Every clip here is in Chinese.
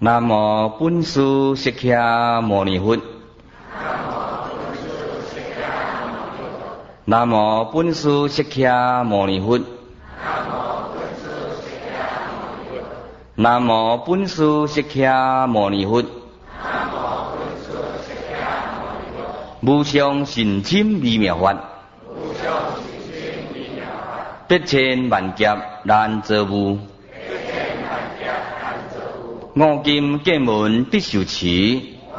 南无本师释迦牟尼佛。南无本师释迦牟尼佛。南无本师释迦牟尼佛。无上甚深微妙法，百千万劫难遭遇。五金见闻必受持，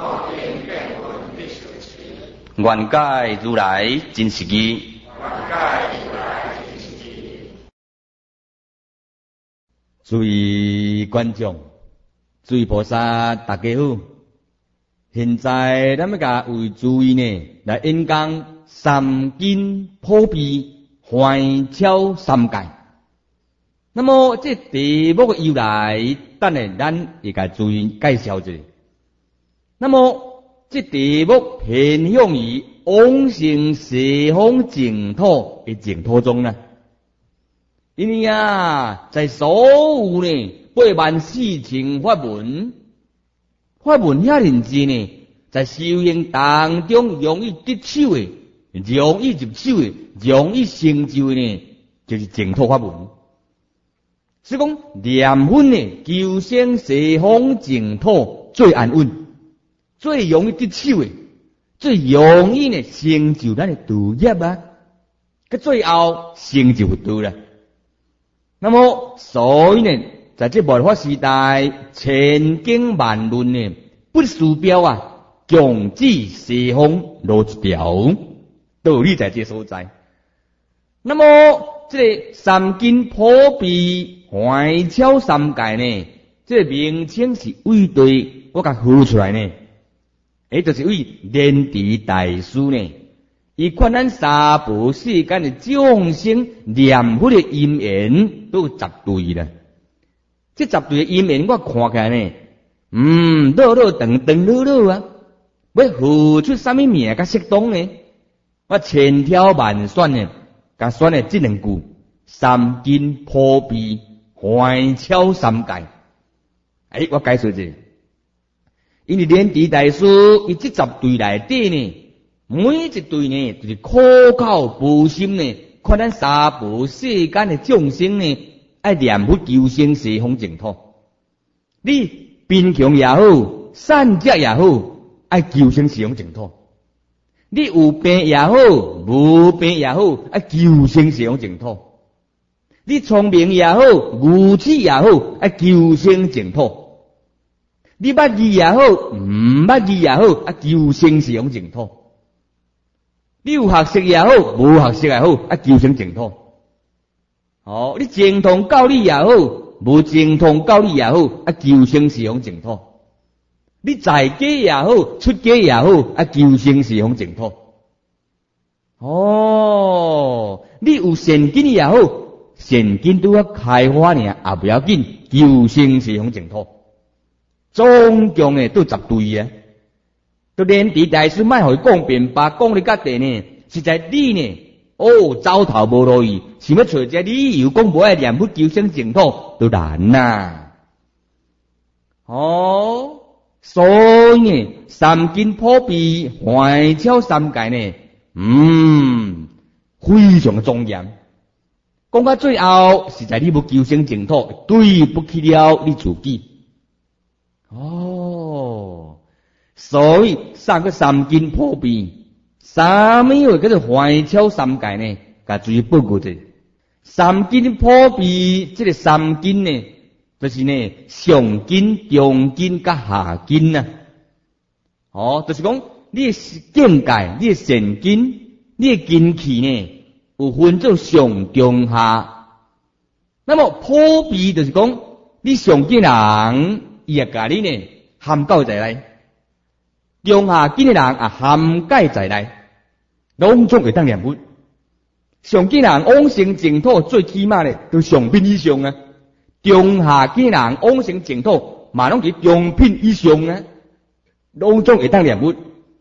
愿解如来真实义。诸位观众，诸位菩萨，大家好。现在咱们甲为诸位呢来演讲三经普被幻超三界。那么这题目的由来，等下咱会甲诸位介绍一下。那么这题目偏向于往生西方净土的净土中呢，因为在所有呢84000法门遐认真呢，在修行当中容易得手的、容易入手的、容易成就的呢，就是净土法门。所以讲念佛呢，求生西方净土最安稳、最容易得手的、最容易呢成就咱的道业啊，佮最后成就佛道啦。那么所以呢，在这末法时代，千经万论呢，不输标强指西方路一条道理在这所在。那么这个三经普被幻超三界呢，这个名称是为对我甲呼出来呢，就是为莲池大师呢，伊劝咱三宝世间的众生念佛的因缘都有10对啦。这10对的因缘我看起来呢，绕绕要付出什么名甲适当呢？我千挑万选呢，甲选的这2句：三经普被幻超三界。我解说一下，因为莲池大师伊这10对内底呢，每一对呢就是苦口婆心呢，劝咱三宝世间的众生呢，爱念佛求生西方净土。你贫穷也好，善者也好，爱求生西方净土。你有病也好，无病也好，爱求生西方净土。你聪明也好，愚痴也好，爱求生净土。你捌字也好，唔捌字也好，爱求生西方净土。你有学识也好，无学识也好，爱求生净土。你精通教理也好，无精通教理也好，爱求生西方净土。你在家也好，出家也好，爱求生西方净土。你有善根也好，善根都要开花呢，也不要紧，求生西方净土。总共呢都10对啊。都莲池大师莫互伊讲辩白，讲你甲地呢，实在你呢，走头无路意，想要找一个理由讲无爱念佛求生净土，都难呐。所以呢，三经普被幻超三界呢，非常的庄严。讲到最后，实在你要求生净土，对不起了你自己。所以三经普被，啥物话叫做幻超三界呢？甲注意报告者，三经普被这个三经呢，就是呢上经、中经甲下经呐。就是讲你的境界、你的善根、你的根器呢，有分做上、中、下。那么普被就是讲，你上经人伊也甲你呢涵盖在内，中下经的人也涵盖在内，拢总会当念佛。上经人往生净土最起码呢，都上品以上啊。中下经人往生净土，嘛拢是中品以上啊，拢总会当念佛。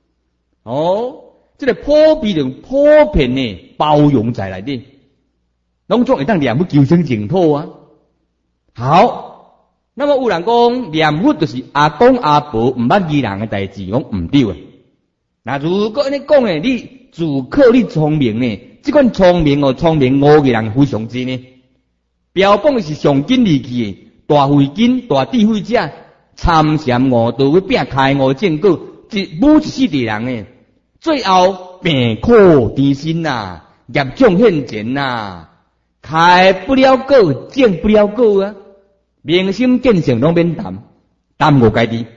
这个普被就普遍呢包容在内底，拢总会当念佛求生净土啊。好， 那么有人讲念佛就是阿公阿婆唔捌义人嘅代志，讲唔对啊。那如果安尼讲诶，你自靠你聪明呢？这款聪明误嘅人非常之呢。标榜是上紧利器嘅大慧根、大智慧者，参禅悟道去拼开悟正果，一世地人呢，最后病苦缠身呐，业障现前呐，开不了果，证不了果啊！明心见性拢免谈无家己。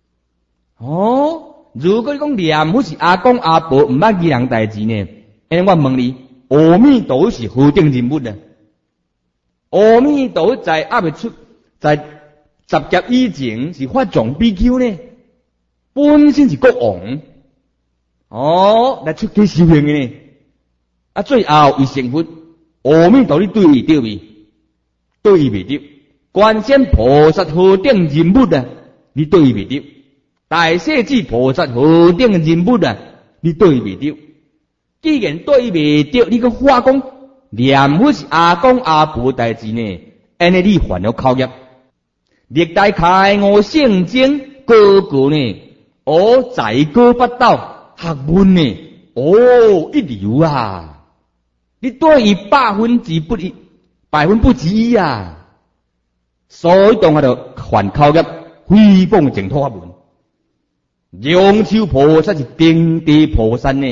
如果你讲念佛是阿公阿婆唔捌义人代志呢？我问你，阿弥陀佛是何等人物啊？阿弥陀佛在还未出，在十劫以前是法藏比丘呢，本身是国王，来出家修行的呢。最后为成佛，阿弥陀佛对伊对未？对伊未得。观世菩萨何等人物啊？你对伊未得。大势至菩萨何等人物啊？你对伊未得。既然对伊未得，你个话讲念佛是阿公阿婆代志呢？安尼你犯了口业。历代开悟圣经个个呢，才高八斗，学问呢，一流啊！你对伊百分不及一啊！所以当下就犯口业，诽谤净土法门。梁秋菩萨是定地菩萨呢，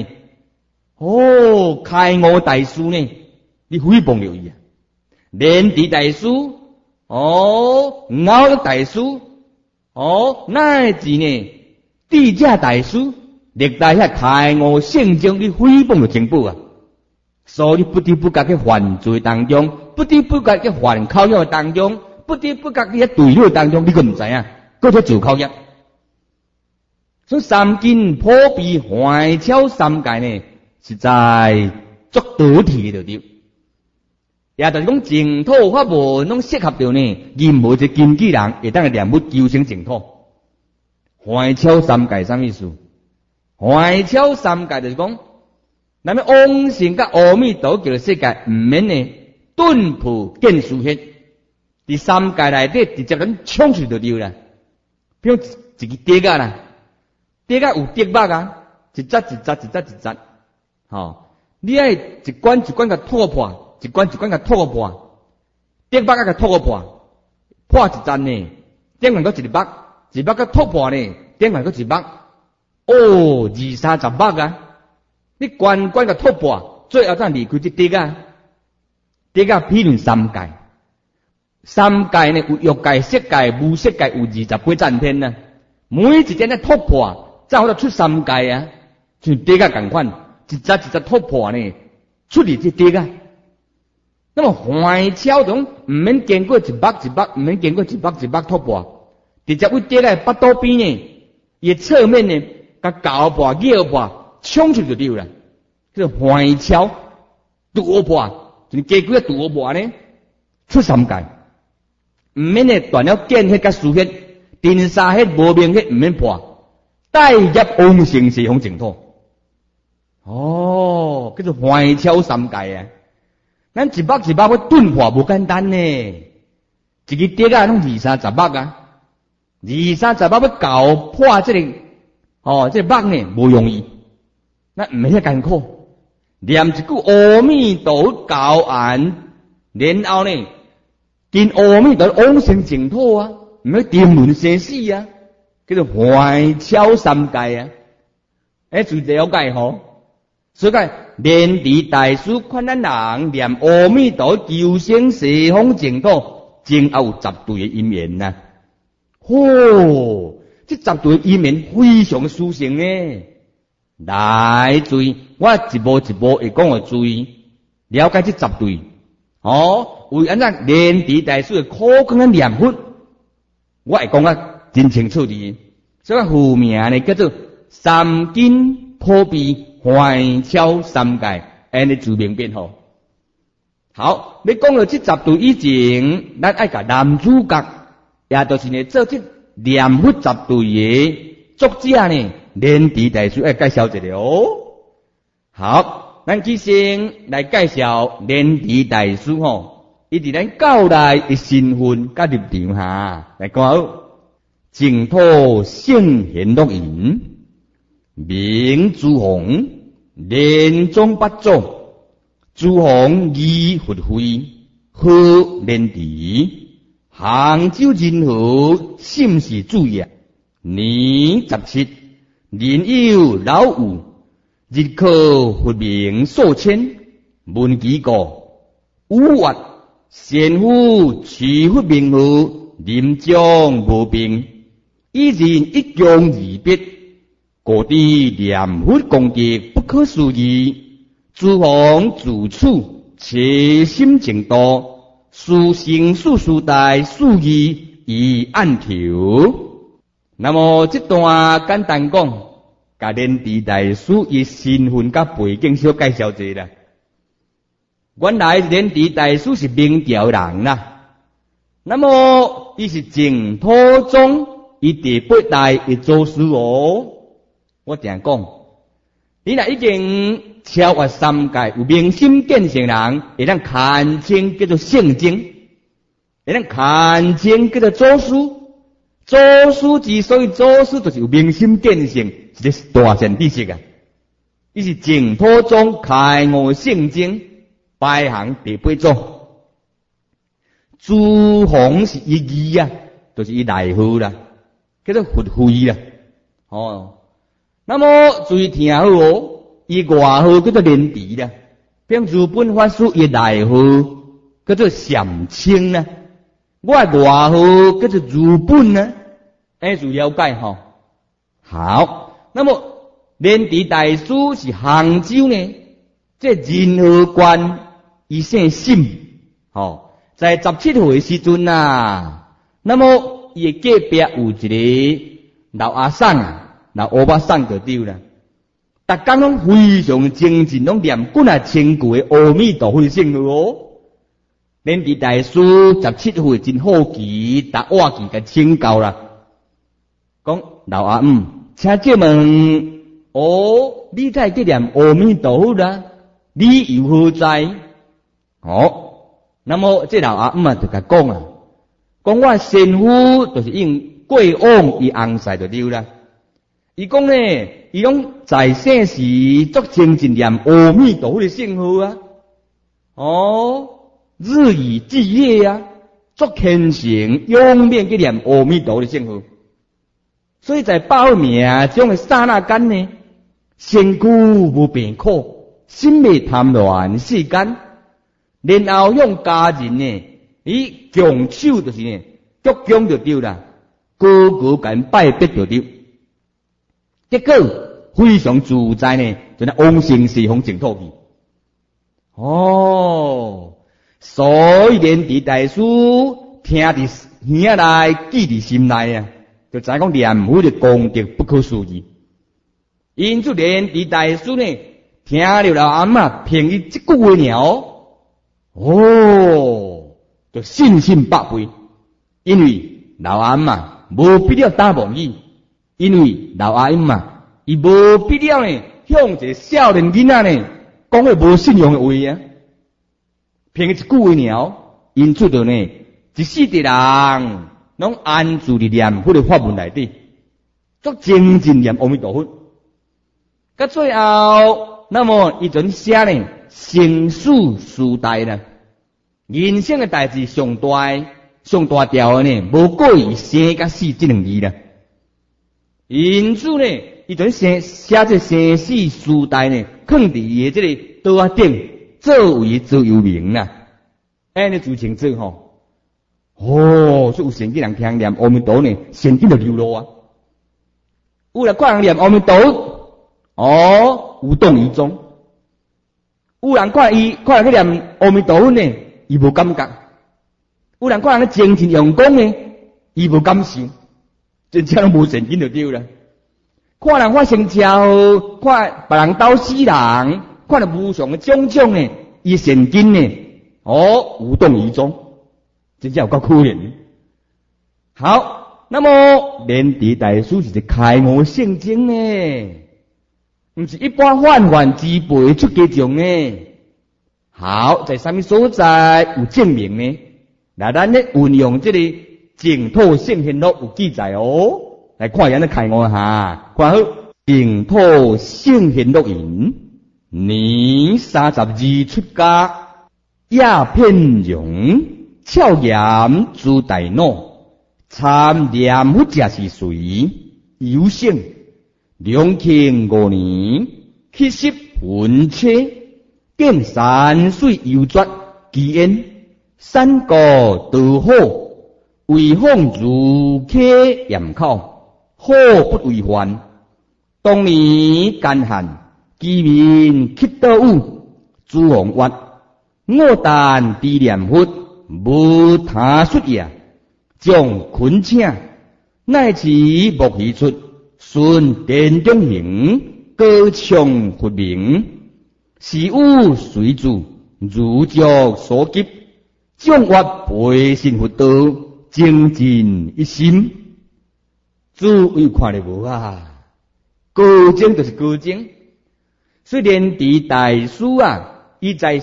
开悟大师呢，你诽谤了伊啊！莲池大师，熬玉大师，乃至呢，智者大师，历代遐开悟圣经，你诽谤了净土啊！所以你不知不觉嘅犯罪当中，不知不觉嘅犯口业当中，不知不觉嘅对了当中，你个唔知啊，嗰只做口业。所以三经普遍怀巧三界呢，实在足得体的对。也就是讲净土法门拢适合着呢，任何一个经纪人会当来念佛求生净土。怀巧三界啥意思？怀巧三界就是讲，咱们往生甲阿弥陀佛世界唔免呢顿破见殊现，伫三界内底直接咱冲出就对啦。比如一个碟啊啦，碟啊有碟目啊，一扎，你爱一关一关甲拓破，一关一关甲拓破，碟目甲拓破，破一针呢，顶面佫一目，一目甲拓破呢，顶面佫一目，20-30目啊！你关甲拓破，最后才离开这碟啊！碟啊，批论三界，三界呢有欲界、色界、无色界，有28赞天啊！每一点咧突破，才好出三界啊！像碟啊共款，一扎突破呢，出嚟这碟啊！那么怀巧中唔免经过一目，唔免经过一目突破，直接为碟啊巴肚边呢，伊侧面呢，甲搞破、咬破，冲出就对啦。叫怀巧突破，就加几个突破呢，出三界，唔免呢断了见迄甲殊迄，定沙迄无明迄唔免破，带入往生西方净土。叫做怀巧三界啊！咱一目要顿破无简单呢，一个碟啊拢20-30目啊，20-30目要搞破这个这个目呢无容易，那唔免遐艰苦。念一句阿弥陀佛教案，然后呢，见阿弥陀佛往生净土啊，唔要颠轮生死啊，叫做怀巧三界啊。最了解吼，所以讲莲池大师劝咱人念阿弥陀佛求生西方净土，正有10对的因缘呐。这10对因缘非常殊胜呢。来注意，我一步一步会讲注意，了解这10对。为安怎莲池大师的苦讲咱念佛，我会讲啊真清楚的。所以副名呢叫做三经普遍怀巧三界，安尼自明辨好。好，你讲到这10对以前，咱爱甲男主角，也就是呢做这念佛10对的作者呢。莲池大师要介绍一下好，咱先来介绍莲池大师伊伫咱教内的身份甲立场下来讲好，净土圣贤录引，明诸行，莲宗八宗，诸行义佛慧，好莲池，杭州仁和，心是主业，年17，年有老有，日考佛名数千，闻其国五月。先夫取佛名号，临终无病，一人一强二别，各地念佛功德不可思议。诸行自处，切心净道，殊生殊世代殊义以案条。那么这段简单讲，甲莲池大师以身份甲背景小介绍一下啦。原来莲池大师是明朝人啦，那么伊是净土宗伊第8代的祖师哦。我定讲，你若已经超越3界，有明心见性人，会当看清叫做圣经，会当看清叫做祖师。祖师之所以祖师，就是有明心见性，是一个大善知识啊。伊是净土宗开悟圣经。排行第8宗，诸行是一义啊，就是伊内号啦，叫做佛慧啦。那么注意听好哦，伊外号叫做莲池啦，比如日本法师伊内号叫做禅清啦，我外号叫做日本啦，就了解吼。好，那么莲池大师是杭州呢，这仁和观。伊姓沈，在17岁时阵啊，那么伊隔壁有一个老阿桑啊，老欧巴桑就对啦。逐工拢非常精进，拢念几啊千句的阿弥陀佛的圣号哦。莲池大师17岁真好奇，逐话期甲请教啦，讲老阿姆，请借问，你在去念阿弥陀佛啦？你有何在？那么这老阿姆就甲讲啊，讲我先夫就是用过往伊翁婿就对啦。伊讲呢，伊拢在世时足精进念阿弥陀佛的圣号啊，日以继夜啊，足虔诚永远去念阿弥陀佛的圣号。所以在报命这种的刹那间呢，身躯无病苦，心未贪恋世间。然后向家人呢，伊强手就是呢，鞠躬就对啦，个个甲拜别就对。结果非常自在呢，就那往生西方净土去。所以莲池大师听伫耳内，记伫心内啊，就知讲念佛的功德不可思议。因此莲池大师呢，听了老阿嬷评伊这句话了。就信心百倍，因为老阿嬷无必要打妄语，因为老阿嬷伊无必要呢向一个少年囡仔呢讲个无信用的话啊，凭一句话了，因此就呢一世的人拢安住伫念佛的法门内底，足精进念阿弥陀佛。到最后，那么伊阵写呢？生死时代呢，人生的代志上大条呢，无过于生甲死这2字啦。因此呢，伊阵写这生死时代呢，放伫伊的这个刀啊顶，作为座右铭啦。安尼就清楚吼。所以有善机人听念阿弥陀呢，善机就流露啊。有人看人念阿弥陀，无动于衷。有人看人去念阿弥陀佛呢，伊无感觉；有人看人精进用功呢，伊无感受。真正拢无善根就对啦。看人发生车祸，看别人斗死人，看到无常的种种呢，伊善根呢，无动于衷，真正有够可怜。好，那么莲池大师是开悟圣经呢，不是一般泛泛之辈出家众呢。 好，在什么所在有证明呢？那咱咧运用这个净土圣贤录有记载哦，来看人咧开我哈，看好净土圣贤录言：年32出家，夜遍容，巧言诸大脑，参念佛者是谁？有性两庆5年，去习魂车，见山水幽绝，奇恩山高道好，为放如客严考，好不为患。当年干旱，居民乞到有，诸王曰：我但知念佛，无他术也。将群请，乃至木鱼出，顺殿中行，歌唱佛名。是有随主，如着所急，将我培信佛道，精进一心。诸位看得无啊？高僧就是高僧，虽然伫大师啊，伊在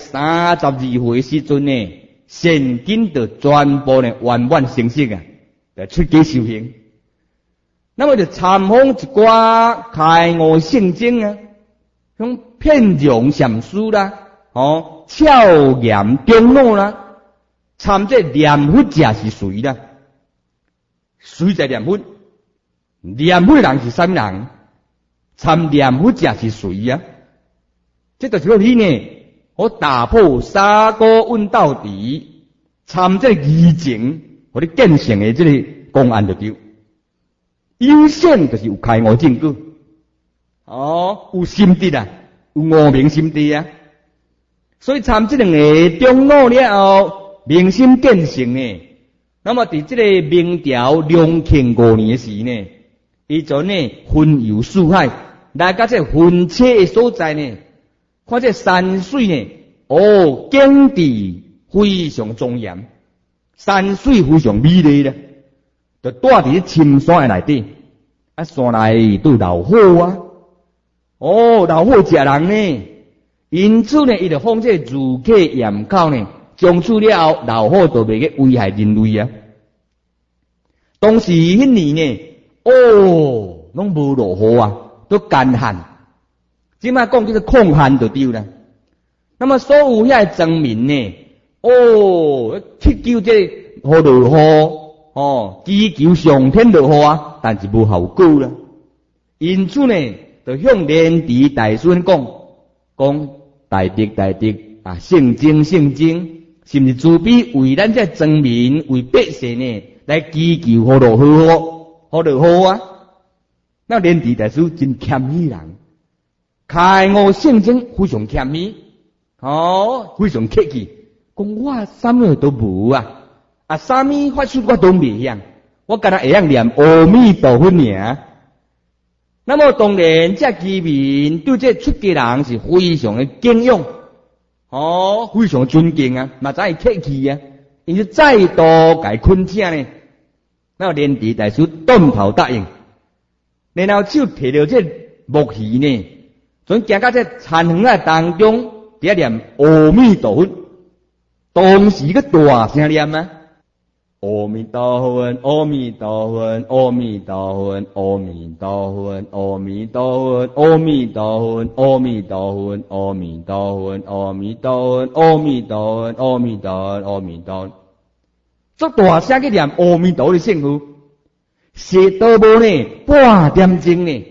32岁时阵呢，现今就全部呢圆满成熟啊，来出家修行。那么就参访一寡开悟圣经啊，像遍容禅师啦，巧言中脑啦，参这念佛者是谁啦？谁在念佛？念佛的人是什么人？参念佛者是谁啊？这就是说你呢，我打破三个问到底，参这义情，我哋见成的这个公案就对。有性就是有开悟证据，有心得啊，有悟明心得啊。所以参这两个中脑了后，明心见性呢。那么伫这个明朝隆庆5年时呢，伊就呢云游四海，来到这云车的所在呢，看这山水呢，景致非常庄严，山水非常美丽啦。就住伫深山的内底，山内都有老虎啊，老虎食人呢。因此呢，伊就放这儒客严考呢，将处了后，老虎就袂去危害人类啊。当时迄年呢，拢无落雨啊，都干旱。即摆讲叫做抗旱就对啦。那么所有遐僧民呢，祈求这雨落雨，祈求上天落雨啊，但是无效果啦。因此呢，就向莲池大师讲大德啊，圣经，是毋是慈悲为咱这僧民为百姓呢，来祈求雨落雨啊？那莲池大师真谦虚人，开悟圣经非常谦虚，非常客气，讲我啥物都无啊，啥物法术我都未晓，我敢若会晓念阿弥陀佛尔。那么当然，这居民对这出家人是非常的敬仰，非常尊敬啊，嘛才会客气啊，因此再度甲恳请呢。那莲池大师点头答应，然后手摕着这木鱼呢，准行到这残垣仔当中，伫遐念阿弥陀佛，当时个大声念啊。阿弥陀佛，阿弥陀佛，阿弥陀佛，阿弥陀佛，阿弥陀佛，阿弥陀佛，阿弥陀佛，阿弥陀佛，阿弥陀佛，阿弥陀佛，阿弥陀佛，阿弥陀佛。这大声去念阿弥陀的圣号，写到无呢半点钟呢，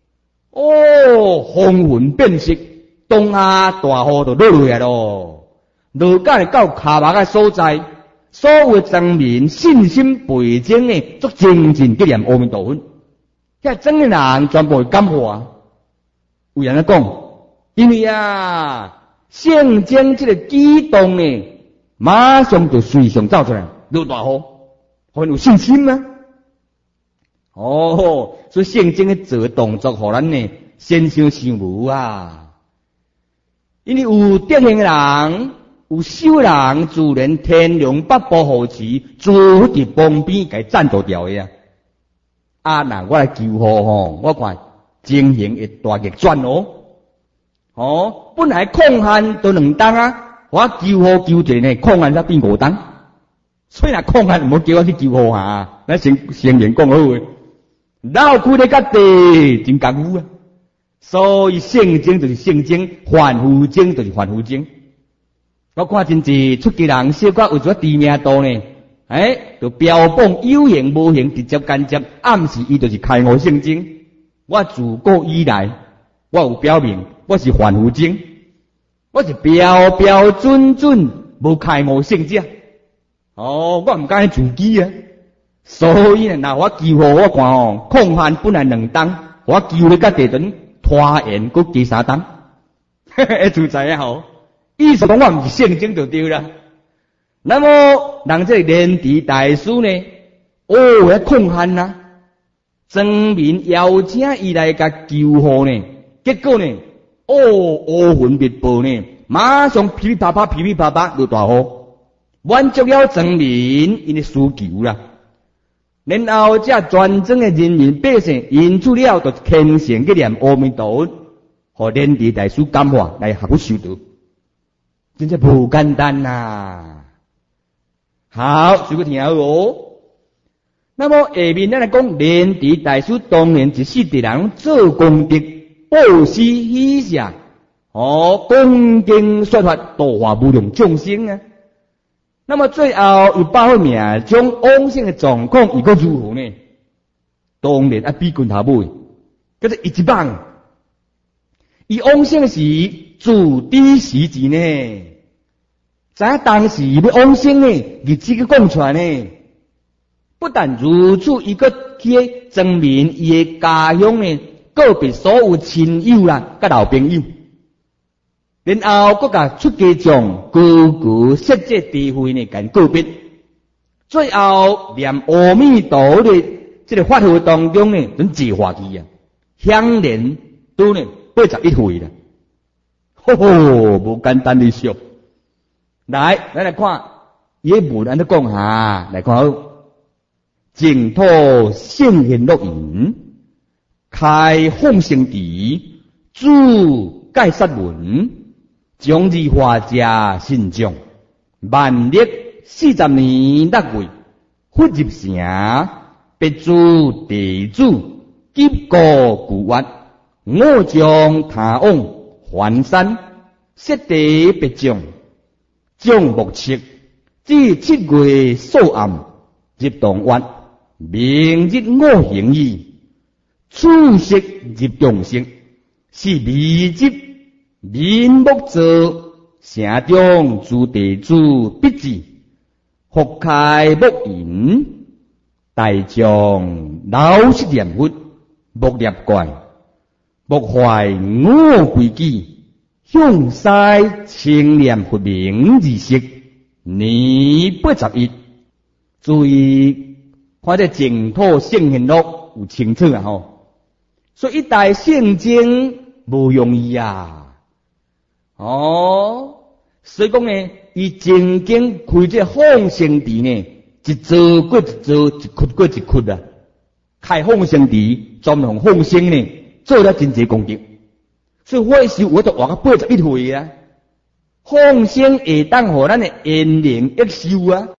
风云变色，东下大雨就落落来咯，落到到卡目的所在。所有僧民信心倍增呢，足精进去念阿弥陀佛。遐真的人全部会感化。有人讲，因为圣经这个激动呢，马上就随上走出来，落大雨，很有信心吗？所以圣经的做动作，互咱呢先想无啊。因为有德行的人。有修人自然天龙八部护持，诸伫旁边给赞助掉的那我来求雨我看情形会大逆转本来抗旱都2冬啊， 我求雨求者呢，抗旱才变5冬。所以若抗旱，唔好叫我去求雨啊！咱先言讲好诶，老苦咧甲地真共有啊。所以圣经就是圣经，凡夫经就是凡夫经。我看真济出家人小可为咗知名度呢，就标榜有形无形，直接间接暗示伊就是开悟圣经。我自古以来，我有表明我是凡夫经，我是标标准准无开悟圣者。我唔敢自己啊。所以呢，我求我看抗旱本来2冬，我求你甲地阵拖延搁加3冬，会自在啊吼。意思讲我唔是圣经就对啦。那么人这莲池大师呢，要抗旱啊，证明邀请伊来甲求雨呢，结果呢，乌云密布呢，马上噼里啪啪落大雨，满足了证明因的需求啦。然后这全庄的人民百姓因此了，就虔诚去念阿弥陀佛，和莲池大师感化来合不修道。真正不简单呐！好，随便听好哦。那么下面咱来讲，莲池大师当年一世的人做功德、布施、喜舍，恭敬说法，度化无量众生啊。那么最后又把握命中往生的状况，伊个如何呢？当然比拳头尾，叫做一棒。伊往生的时，自知时至呢？知影当时要往生呢，日子去讲出来呢。不但如此，伊个去证明伊的家乡呢，个别所有亲友啦，甲老朋友，然后佮甲出家众各个设这地位呢，甲告别。最後念阿彌陀的這個法會當中呢，準自化去啊，享年都呢81歲啦，無簡單的事。來，咱來看伊文安怎講下，來看好淨土聖賢錄言，開放聖池，主解釋文，將日化者信眾，萬歷40年6月，忽入城，別主地主，急過古惑，我將他往還山，設地別將，將目測，至7月朔暗，入洞灣，明日我行矣，此色入洞色，是未入面目者，城中諸地主必至。復開木言，大將老實念佛，木念怪，木壞我規矩，向西清念佛名字色，年81。注意，看這淨土聖賢錄有清楚啊吼，所以一代聖經無容易啊，所以講呢。伊正經開這放聖池呢，一座過一座，一窟過一窟啊！開放聖池，專門放生呢，做了真濟功德。所以我是我都活到81歲啊！放生會當互咱的延年益壽啊！